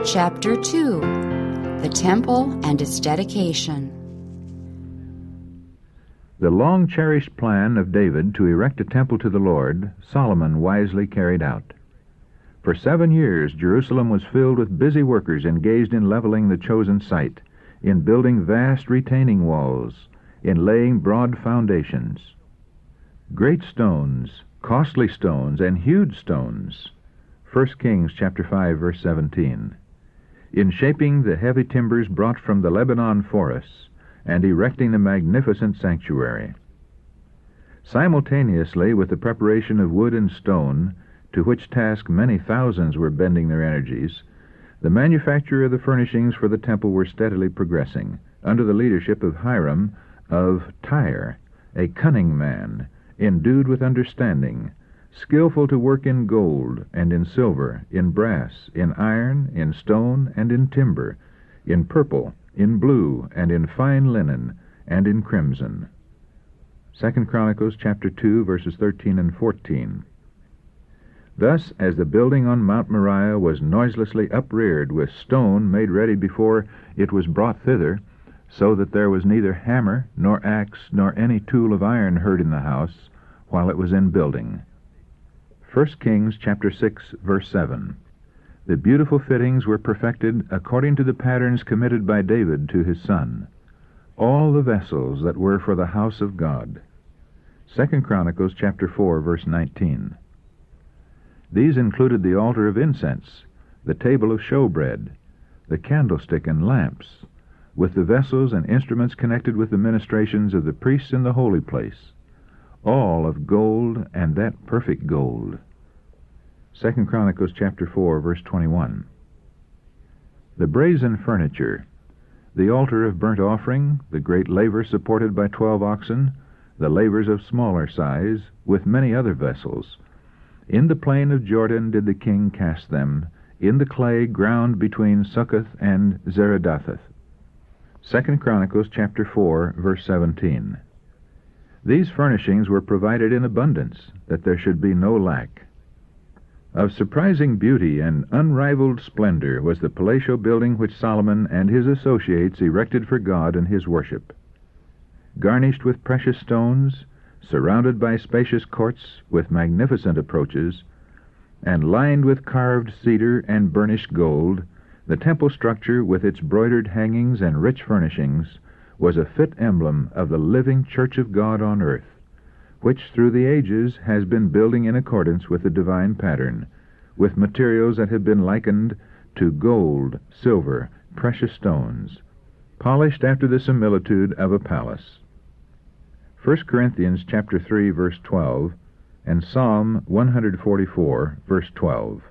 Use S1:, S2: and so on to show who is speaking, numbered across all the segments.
S1: Chapter 2. The Temple and its Dedication.
S2: The long-cherished plan of David to erect a temple to the Lord, Solomon wisely carried out. For 7 years, Jerusalem was filled with busy workers engaged in leveling the chosen site, in building vast retaining walls, in laying broad foundations. Great stones, costly stones, and huge stones. 1 Kings chapter 5, verse 17. In shaping the heavy timbers brought from the Lebanon forests, and erecting the magnificent sanctuary. Simultaneously with the preparation of wood and stone, to which task many thousands were bending their energies, the manufacture of the furnishings for the temple were steadily progressing, under the leadership of Hiram of Tyre, a cunning man, endued with understanding, skillful to work in gold and in silver, in brass, in iron, in stone, and in timber, in purple, in blue, and in fine linen, and in crimson. 2 Chronicles chapter 2, verses 13 and 14. Thus, as the building on Mount Moriah was noiselessly upreared with stone made ready before it was brought thither, so that there was neither hammer, nor axe, nor any tool of iron heard in the house, while it was in building. 1 Kings chapter 6, verse 7. The beautiful fittings were perfected according to the patterns committed by David to his son, all the vessels that were for the house of God. 2 Chronicles chapter 4, verse 19. These included the altar of incense, the table of showbread, the candlestick and lamps, with the vessels and instruments connected with the ministrations of the priests in the holy place, all of gold, and that perfect gold. 2 Chronicles chapter 4, verse 21. The brazen furniture, the altar of burnt offering, the great laver supported by 12 oxen, the lavers of smaller size, with many other vessels. In the plain of Jordan did the king cast them, in the clay ground between Succoth and Zeradatheth. 2 Chronicles chapter 4, verse 17. These furnishings were provided in abundance, that there should be no lack. Of surprising beauty and unrivaled splendor was the palatial building which Solomon and his associates erected for God and his worship. Garnished with precious stones, surrounded by spacious courts with magnificent approaches, and lined with carved cedar and burnished gold, the temple structure, with its broidered hangings and rich furnishings, was a fit emblem of the living Church of God on earth, which through the ages has been building in accordance with the divine pattern, with materials that have been likened to gold, silver, precious stones, polished after the similitude of a palace. 1 Corinthians chapter 3, verse 12, and Psalm 144, verse 12.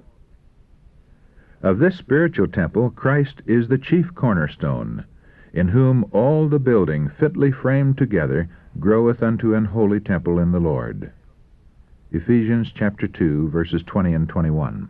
S2: Of this spiritual temple, Christ is the chief cornerstone, in whom all the building, fitly framed together, groweth unto an holy temple in the Lord. Ephesians chapter 2, verses 20 and 21.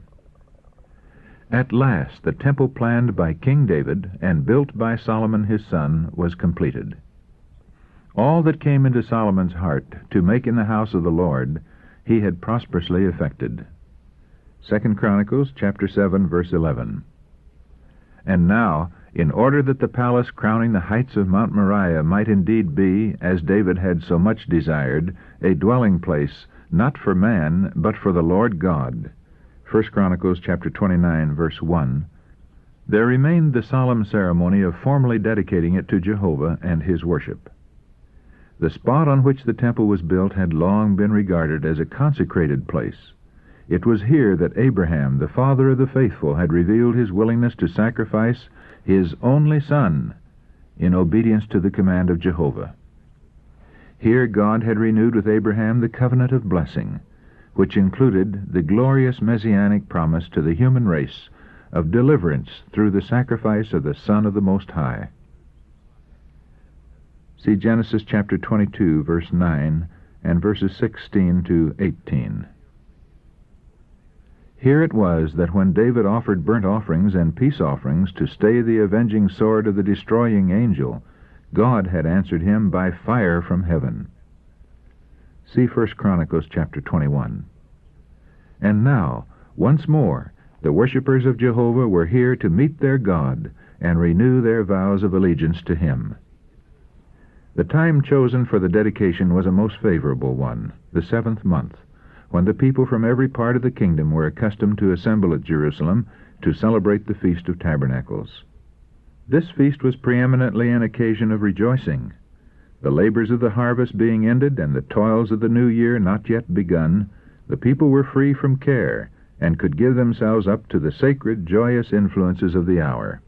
S2: At last the temple planned by King David and built by Solomon his son was completed. All that came into Solomon's heart to make in the house of the Lord, he had prosperously effected. 2 Chronicles chapter 7, verse 11. And now, in order that the palace crowning the heights of Mount Moriah might indeed be, as David had so much desired, a dwelling place, not for man, but for the Lord God. 1 Chronicles chapter 29, verse 1. There remained the solemn ceremony of formally dedicating it to Jehovah and his worship. The spot on which the temple was built had long been regarded as a consecrated place. It was here that Abraham, the father of the faithful, had revealed his willingness to sacrifice his only son in obedience to the command of Jehovah. Here God had renewed with Abraham the covenant of blessing, which included the glorious messianic promise to the human race of deliverance through the sacrifice of the Son of the Most High. See Genesis chapter 22, verse 9, and verses 16 to 18. Here it was that when David offered burnt offerings and peace offerings to stay the avenging sword of the destroying angel, God had answered him by fire from heaven. See 1 Chronicles chapter 21. And now, once more, The worshippers of Jehovah were here to meet their God and renew their vows of allegiance to Him. The time chosen for the dedication was a most favorable one, the 7th month, when the people from every part of the kingdom were accustomed to assemble at Jerusalem to celebrate the Feast of Tabernacles. This feast was preeminently an occasion of rejoicing. The labors of the harvest being ended and the toils of the new year not yet begun, the people were free from care and could give themselves up to the sacred, joyous influences of the hour.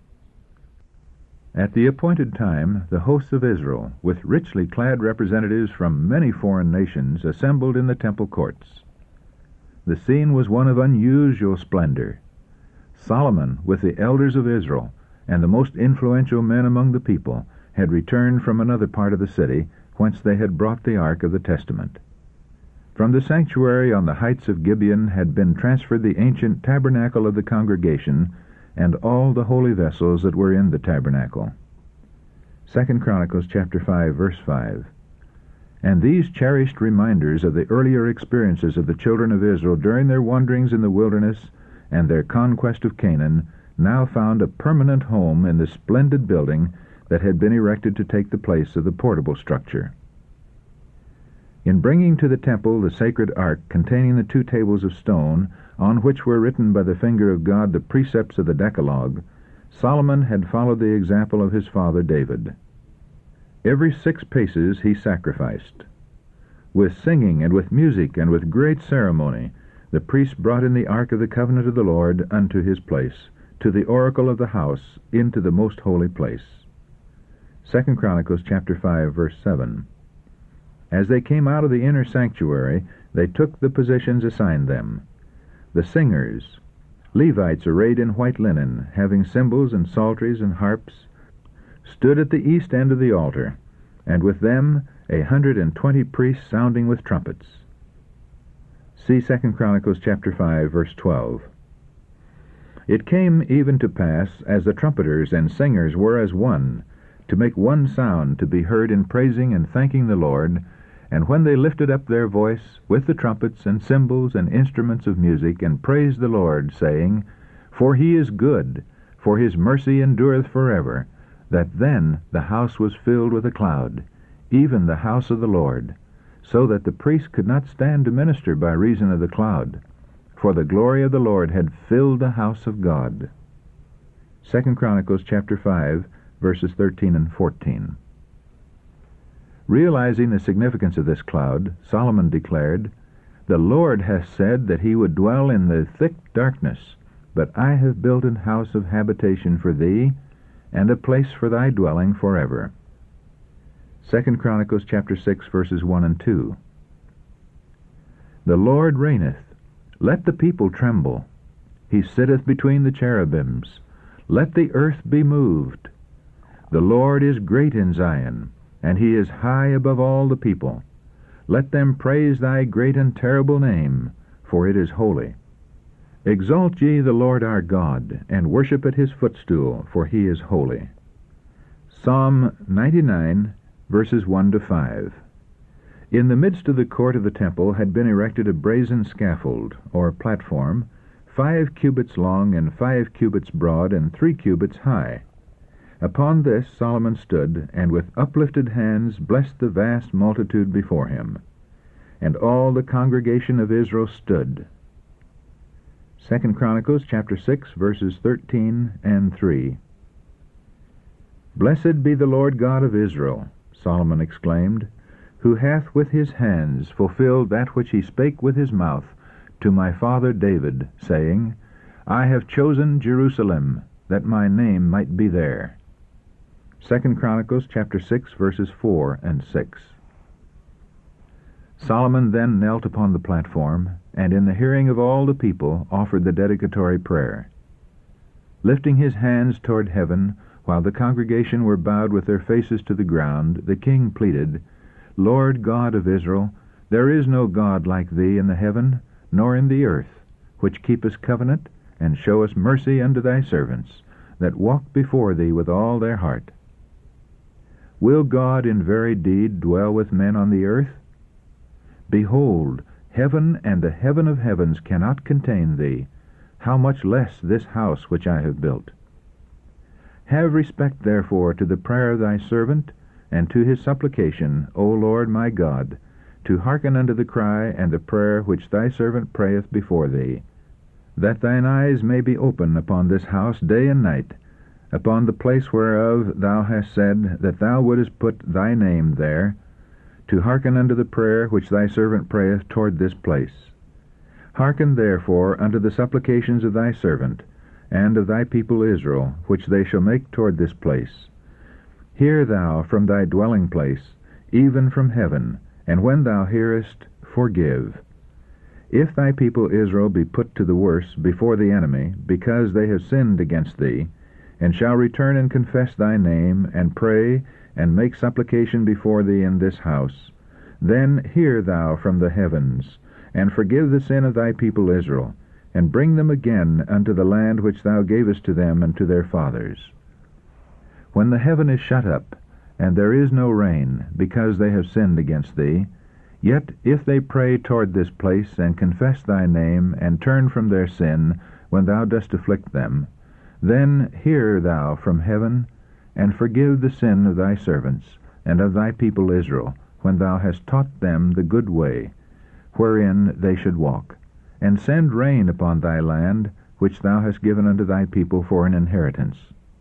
S2: At the appointed time, the hosts of Israel, with richly clad representatives from many foreign nations, assembled in the temple courts. The scene was one of unusual splendor. Solomon, with the elders of Israel and the most influential men among the people, had returned from another part of the city, whence they had brought the Ark of the Testament. From the sanctuary on the heights of Gibeon had been transferred the ancient tabernacle of the congregation and all the holy vessels that were in the tabernacle. 2 Chronicles chapter 5, verse 5. And these cherished reminders of the earlier experiences of the children of Israel during their wanderings in the wilderness and their conquest of Canaan now found a permanent home in the splendid building that had been erected to take the place of the portable structure. In bringing to the temple the sacred ark containing the 2 tables of stone, on which were written by the finger of God the precepts of the Decalogue, Solomon had followed the example of his father David. Every 6 paces he sacrificed. With singing and with music and with great ceremony, the priests brought in the ark of the covenant of the Lord unto his place, to the oracle of the house, into the most holy place. 2 Chronicles chapter 5, verse 7. As they came out of the inner sanctuary, they took the positions assigned them. The singers, Levites arrayed in white linen, having cymbals and psalteries and harps, stood at the east end of the altar, and with them 120 priests sounding with trumpets. See 2 Chronicles chapter 5, verse 12. It came even to pass, as the trumpeters and singers were as one, to make one sound to be heard in praising and thanking the Lord, and when they lifted up their voice with the trumpets and cymbals and instruments of music, and praised the Lord, saying, For he is good, for his mercy endureth forever, that then the house was filled with a cloud, even the house of the Lord, so that the priests could not stand to minister by reason of the cloud, for the glory of the Lord had filled the house of God. 2 Chronicles chapter 5, verses 13 and 14. Realizing the significance of this cloud, Solomon declared, The Lord hath said that he would dwell in the thick darkness, but I have built an house of habitation for thee, and a place for thy dwelling forever. 2 Chronicles chapter 6, verses 1 and 2. The Lord reigneth, let the people tremble. He sitteth between the cherubims. Let the earth be moved. The Lord is great in Zion, and he is high above all the people. Let them praise thy great and terrible name, for it is holy. Exalt ye the Lord our God, and worship at his footstool, for he is holy. Psalm 99, verses 1 to 5. In the midst of the court of the temple had been erected a brazen scaffold, or platform, 5 cubits long and 5 cubits broad and 3 cubits high. Upon this Solomon stood, and with uplifted hands blessed the vast multitude before him. And all the congregation of Israel stood. 2 Chronicles chapter 6, verses 13 and 3. Blessed be the Lord God of Israel, Solomon exclaimed, who hath with his hands fulfilled that which he spake with his mouth to my father David, saying, I have chosen Jerusalem, that my name might be there. 2 Chronicles chapter 6, verses 4 and 6. Solomon then knelt upon the platform, and in the hearing of all the people offered the dedicatory prayer. Lifting his hands toward heaven, while the congregation were bowed with their faces to the ground, the king pleaded, Lord God of Israel, there is no God like thee in the heaven, nor in the earth, which keepest covenant, and showest mercy unto thy servants, that walk before thee with all their heart. Will God in very deed dwell with men on the earth? Behold, heaven and the heaven of heavens cannot contain thee. how much less this house which I have built? Have respect therefore to the prayer of thy servant, and to his supplication, O Lord my God, to hearken unto the cry and the prayer which thy servant prayeth before thee, that thine eyes may be open upon this house day and night, upon the place whereof thou hast said that thou wouldest put thy name there, to hearken unto the prayer which thy servant prayeth toward this place. Hearken therefore unto the supplications of thy servant, and of thy people Israel, which they shall make toward this place. Hear thou from thy dwelling place, even from heaven, and when thou hearest, forgive. If thy people Israel be put to the worse before the enemy, because they have sinned against thee, and shall return and confess thy name, and pray, and make supplication before thee in this house, then hear thou from the heavens, and forgive the sin of thy people Israel, and bring them again unto the land which thou gavest to them and to their fathers. When the heaven is shut up, and there is no rain, because they have sinned against thee, yet if they pray toward this place, and confess thy name, and turn from their sin, when thou dost afflict them, then hear thou from heaven, and forgive the sin of thy servants, and of thy people Israel, when thou hast taught them the good way, wherein they should walk, and send rain upon thy land, which thou hast given unto thy people for an inheritance.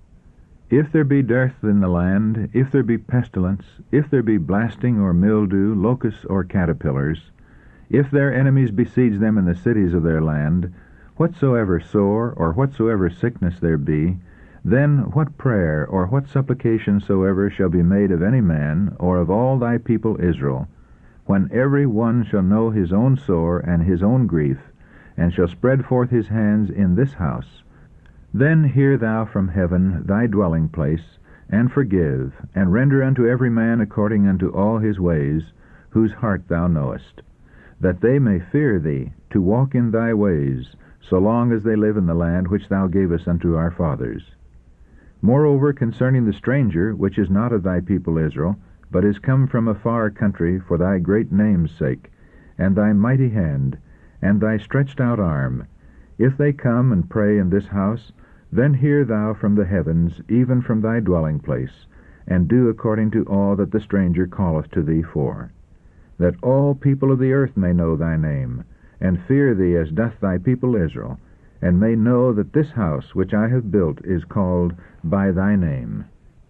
S2: If there be dearth in the land, if there be pestilence, if there be blasting or mildew, locusts or caterpillars, if their enemies besiege them in the cities of their land, whatsoever sore or whatsoever sickness there be, then what prayer or what supplication soever shall be made of any man, or of all thy people Israel, when every one shall know his own sore and his own grief, and shall spread forth his hands in this house, then hear thou from heaven thy dwelling place, and forgive, and render unto every man according unto all his ways, whose heart thou knowest, that they may fear thee, to walk in thy ways, so long as they live in the land which thou gavest unto our fathers. Moreover, concerning the stranger, which is not of thy people Israel, but is come from a far country for thy great name's sake, and thy mighty hand, and thy stretched out arm, if they come and pray in this house, then hear thou from the heavens, even from thy dwelling place, and do according to all that the stranger calleth to thee for, that all people of the earth may know thy name, and fear thee as doth thy people Israel, and may know that this house which I have built is called by thy name.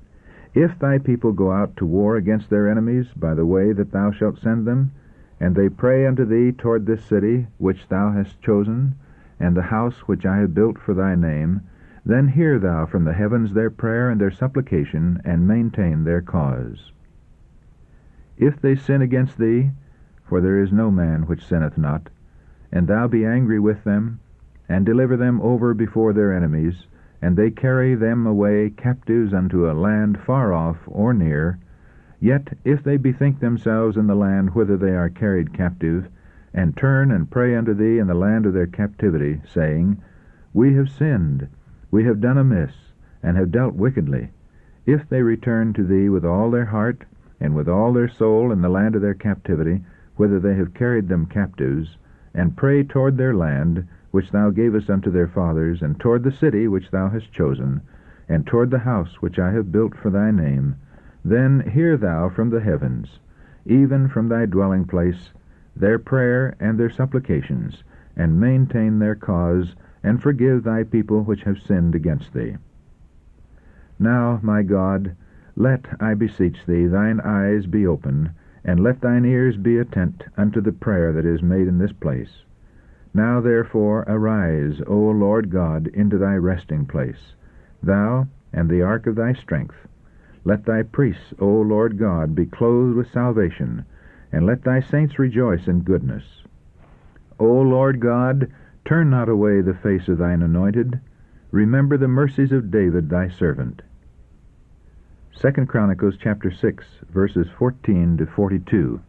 S2: If thy people go out to war against their enemies by the way that thou shalt send them, and they pray unto thee toward this city which thou hast chosen, and the house which I have built for thy name, then hear thou from the heavens their prayer and their supplication, and maintain their cause. If they sin against thee, for there is no man which sinneth not, and thou be angry with them, and deliver them over before their enemies, and they carry them away captives unto a land far off or near, yet if they bethink themselves in the land whither they are carried captive, and turn and pray unto thee in the land of their captivity, saying, We have sinned, we have done amiss, and have dealt wickedly, if they return to thee with all their heart, and with all their soul in the land of their captivity, whither they have carried them captives, and pray toward their land, which thou gavest unto their fathers, and toward the city which thou hast chosen, and toward the house which I have built for thy name, then hear thou from the heavens, even from thy dwelling place, their prayer and their supplications, and maintain their cause, and forgive thy people which have sinned against thee. Now, my God, let, I beseech thee, thine eyes be open, and let thine ears be attent unto the prayer that is made in this place. Now therefore arise, O Lord God, into thy resting place, thou and the ark of thy strength. Let thy priests, O Lord God, be clothed with salvation, and let thy saints rejoice in goodness. O Lord God, turn not away the face of thine anointed. Remember the mercies of David thy servant. 2 Chronicles chapter 6, verses 14 to 42.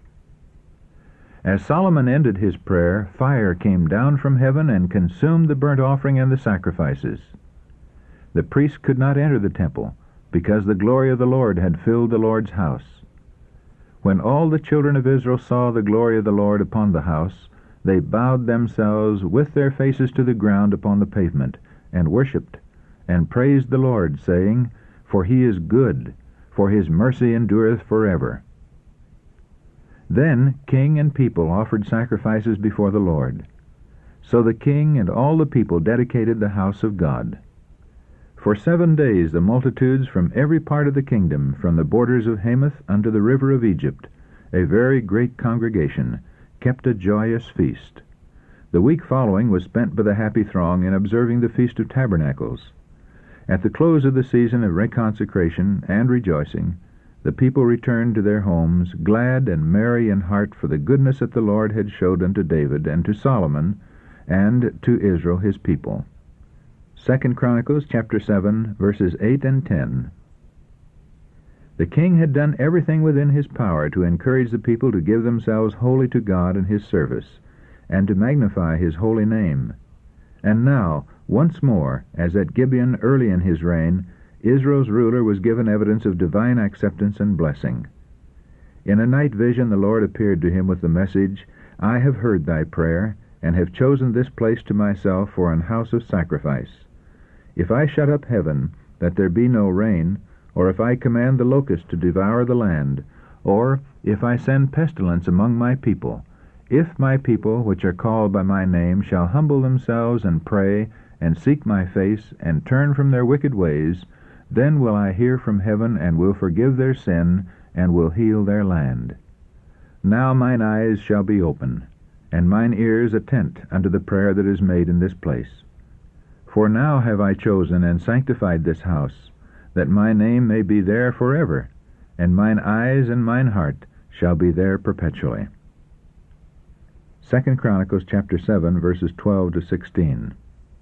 S2: As Solomon ended his prayer, fire came down from heaven and consumed the burnt offering and the sacrifices. The priests could not enter the temple, because the glory of the Lord had filled the Lord's house. When all the children of Israel saw the glory of the Lord upon the house, they bowed themselves with their faces to the ground upon the pavement, and worshipped, and praised the Lord, saying, For he is good, for his mercy endureth forever. Then king and people offered sacrifices before the Lord. So the king and all the people dedicated the house of God. For 7 days the multitudes from every part of the kingdom, from the borders of Hamath unto the river of Egypt, a very great congregation, kept a joyous feast. The week following was spent by the happy throng in observing the Feast of Tabernacles. At the close of the season of reconsecration and rejoicing, the people returned to their homes, glad and merry in heart for the goodness that the Lord had showed unto David and to Solomon and to Israel his people. 2 Chronicles chapter 7, verses 8 and 10. The king had done everything within his power to encourage the people to give themselves wholly to God and his service, and to magnify his holy name. And now, once more, as at Gibeon early in his reign, Israel's ruler was given evidence of divine acceptance and blessing. In a night vision the Lord appeared to him with the message, I have heard thy prayer, and have chosen this place to myself for an house of sacrifice. If I shut up heaven, that there be no rain, or if I command the locust to devour the land, or if I send pestilence among my people, if my people, which are called by my name, shall humble themselves and pray, and seek my face, and turn from their wicked ways, then will I hear from heaven, and will forgive their sin, and will heal their land. Now mine eyes shall be open, and mine ears attent unto the prayer that is made in this place. For now have I chosen and sanctified this house, that my name may be there forever, and mine eyes and mine heart shall be there perpetually. 2 Chronicles chapter 7, verses 12 to 16.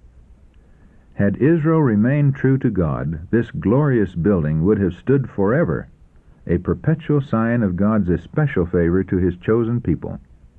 S2: Had Israel remained true to God, this glorious building would have stood forever, a perpetual sign of God's especial favor to his chosen people.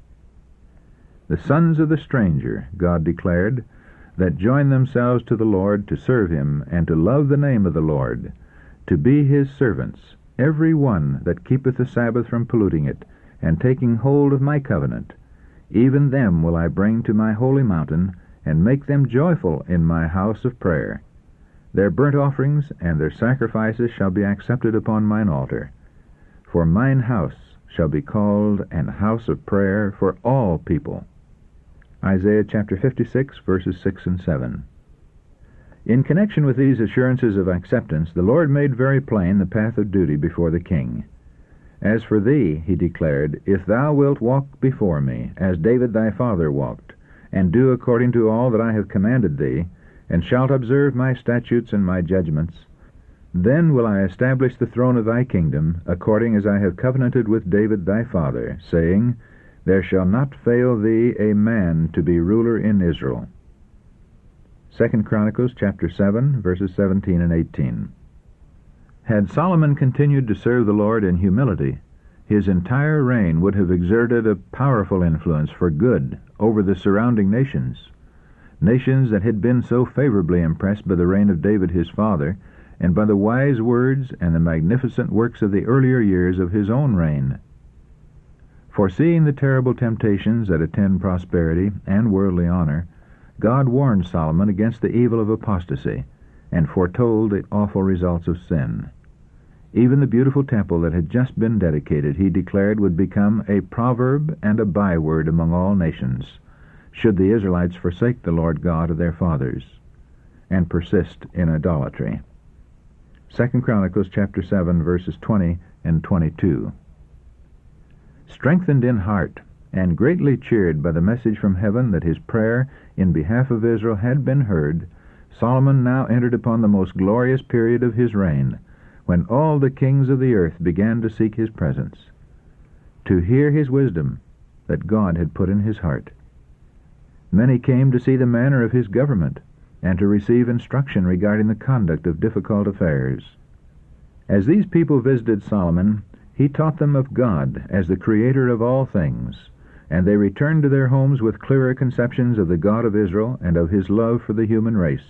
S2: The sons of the stranger, God declared, that join themselves to the Lord to serve him and to love the name of the Lord, to be his servants, every one that keepeth the Sabbath from polluting it, and taking hold of my covenant, even them will I bring to my holy mountain, and make them joyful in my house of prayer. Their burnt offerings and their sacrifices shall be accepted upon mine altar. For mine house shall be called an house of prayer for all people. Isaiah chapter 56, verses 6 and 7. In connection with these assurances of acceptance, the Lord made very plain the path of duty before the king. As for thee, he declared, if thou wilt walk before me, as David thy father walked, and do according to all that I have commanded thee, and shalt observe my statutes and my judgments, then will I establish the throne of thy kingdom, according as I have covenanted with David thy father, saying, There shall not fail thee a man to be ruler in Israel. 2 Chronicles chapter 7, verses 17 and 18. Had Solomon continued to serve the Lord in humility, his entire reign would have exerted a powerful influence for good over the surrounding nations, nations that had been so favorably impressed by the reign of David his father, and by the wise words and the magnificent works of the earlier years of his own reign. Foreseeing the terrible temptations that attend prosperity and worldly honor, God warned Solomon against the evil of apostasy, and foretold the awful results of sin. Even the beautiful temple that had just been dedicated, he declared, would become a proverb and a byword among all nations, should the Israelites forsake the Lord God of their fathers, and persist in idolatry. 2 Chronicles chapter 7, verses 20 and 22. Strengthened in heart, and greatly cheered by the message from heaven that his prayer in behalf of Israel had been heard, Solomon now entered upon the most glorious period of his reign, when all the kings of the earth began to seek his presence, to hear his wisdom that God had put in his heart. Many came to see the manner of his government, and to receive instruction regarding the conduct of difficult affairs. As these people visited Solomon, he taught them of God as the Creator of all things, and they returned to their homes with clearer conceptions of the God of Israel and of his love for the human race.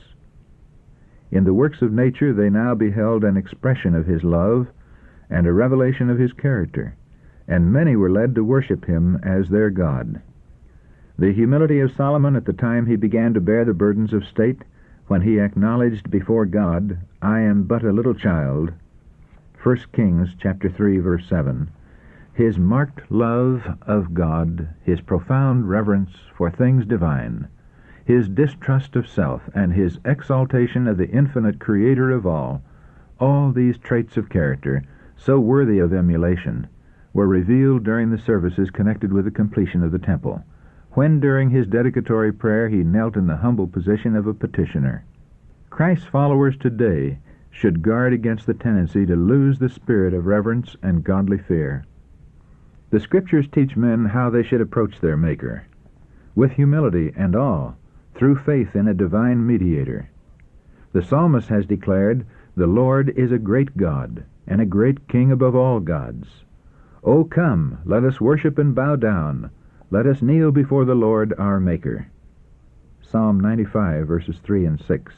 S2: In the works of nature they now beheld an expression of his love and a revelation of his character, and many were led to worship him as their God. The humility of Solomon at the time he began to bear the burdens of state, when he acknowledged before God, "I am but a little child," 1 Kings chapter 3, verse 7, his marked love of God, his profound reverence for things divine, his distrust of self, and his exaltation of the infinite Creator of all these traits of character, so worthy of emulation, were revealed during the services connected with the completion of the temple, when during his dedicatory prayer he knelt in the humble position of a petitioner. Christ's followers today should guard against the tendency to lose the spirit of reverence and godly fear. The Scriptures teach men how they should approach their Maker, with humility and awe, through faith in a divine mediator. The psalmist has declared, "The Lord is a great God, and a great King above all gods. O come, let us worship and bow down. Let us kneel before the Lord our Maker." Psalm 95, verses 3 and 6.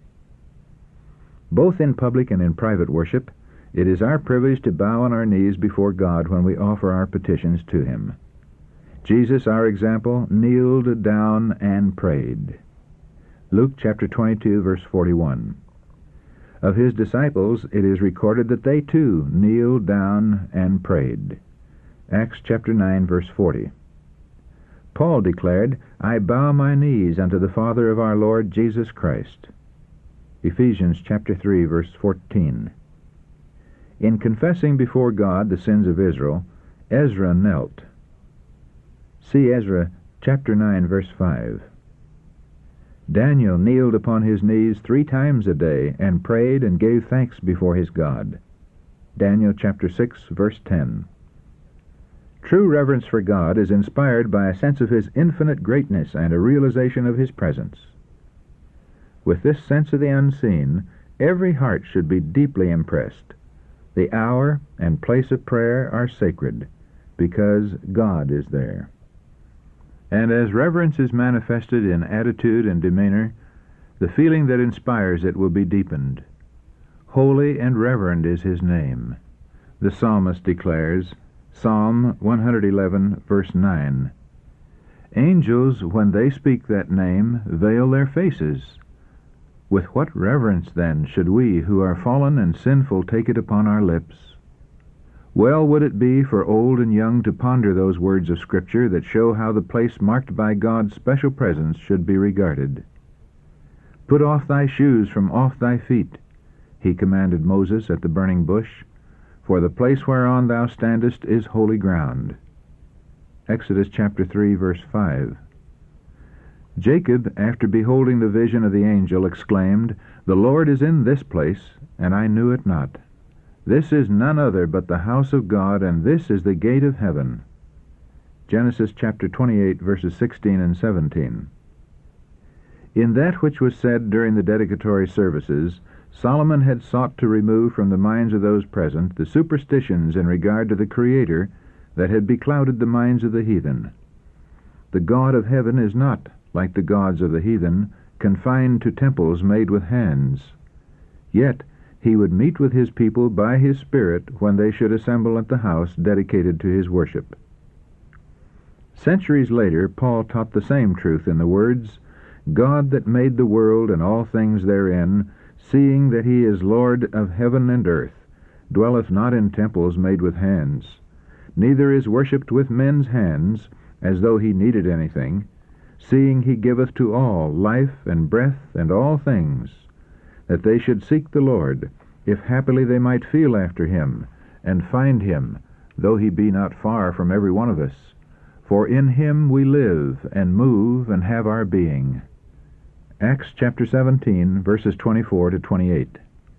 S2: Both in public and in private worship, it is our privilege to bow on our knees before God when we offer our petitions to Him. Jesus, our example, kneeled down and prayed. Luke chapter 22, verse 41. Of his disciples, it is recorded that they too kneeled down and prayed. Acts chapter 9, verse 40. Paul declared, "I bow my knees unto the Father of our Lord Jesus Christ." Ephesians chapter 3, verse 14. In confessing before God the sins of Israel, Ezra knelt. See Ezra chapter 9, verse 5. Daniel kneeled upon his knees 3 times a day and prayed and gave thanks before his God. Daniel chapter 6, verse 10. True reverence for God is inspired by a sense of His infinite greatness and a realization of His presence. With this sense of the unseen, every heart should be deeply impressed. The hour and place of prayer are sacred, because God is there. And as reverence is manifested in attitude and demeanor, the feeling that inspires it will be deepened. Holy and reverend is His name. The psalmist declares, Psalm 111, verse 9, "Angels, when they speak that name, veil their faces. With what reverence, then, should we, who are fallen and sinful, take it upon our lips?" Well would it be for old and young to ponder those words of Scripture that show how the place marked by God's special presence should be regarded. "Put off thy shoes from off thy feet," He commanded Moses at the burning bush, "for the place whereon thou standest is holy ground." Exodus chapter 3, verse 5. Jacob, after beholding the vision of the angel, exclaimed, "The Lord is in this place, and I knew it not. This is none other but the house of God, and this is the gate of heaven." Genesis chapter 28, verses 16 and 17. In that which was said during the dedicatory services, Solomon had sought to remove from the minds of those present the superstitions in regard to the Creator that had beclouded the minds of the heathen. The God of heaven is not, like the gods of the heathen, confined to temples made with hands. Yet He would meet with His people by His Spirit when they should assemble at the house dedicated to His worship. Centuries later, Paul taught the same truth in the words, "God that made the world and all things therein, seeing that He is Lord of heaven and earth, dwelleth not in temples made with hands, neither is worshipped with men's hands, as though He needed anything, seeing He giveth to all life and breath and all things, that they should seek the Lord, if happily they might feel after Him, and find Him, though He be not far from every one of us. For in Him we live, and move, and have our being." Acts chapter 17, verses 24 to 28.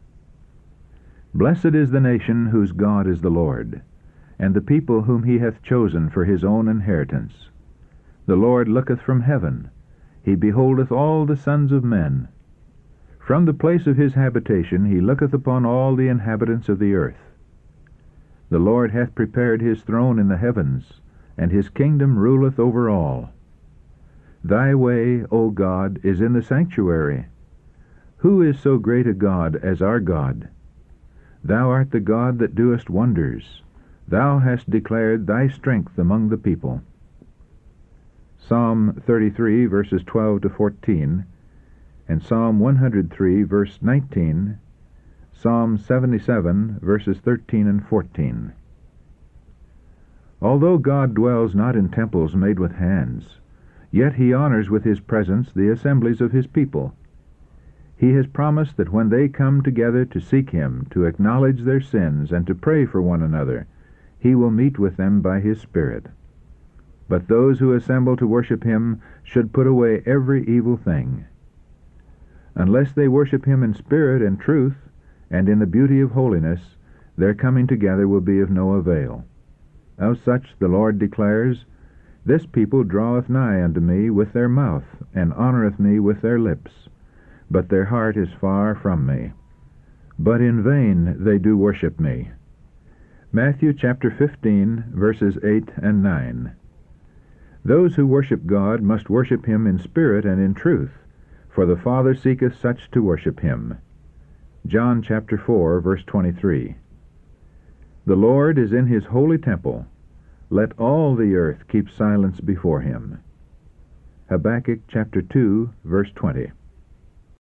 S2: "Blessed is the nation whose God is the Lord, and the people whom He hath chosen for His own inheritance. The Lord looketh from heaven, He beholdeth all the sons of men. From the place of His habitation He looketh upon all the inhabitants of the earth. The Lord hath prepared His throne in the heavens, and His kingdom ruleth over all. Thy way, O God, is in the sanctuary. Who is so great a God as our God? Thou art the God that doest wonders. Thou hast declared Thy strength among the people." Psalm 33, verses 12 to 14, and Psalm 103, verse 19, Psalm 77, verses 13 and 14. Although God dwells not in temples made with hands, yet he honors with his presence the assemblies of his people. He has promised that when they come together to seek him, to acknowledge their sins, and to pray for one another, he will meet with them by his Spirit. But those who assemble to worship him should put away every evil thing. Unless they worship him in spirit and truth, and in the beauty of holiness, their coming together will be of no avail. Of such the Lord declares, "This people draweth nigh unto me with their mouth, and honoureth me with their lips, but their heart is far from me. But in vain they do worship me." Matthew chapter 15, verses 8 and 9. Those who worship God must worship him in spirit and in truth, for the Father seeketh such to worship him. John chapter 4, verse 23. The Lord is in his holy temple. Let all the earth keep silence before him. Habakkuk chapter 2, verse 20.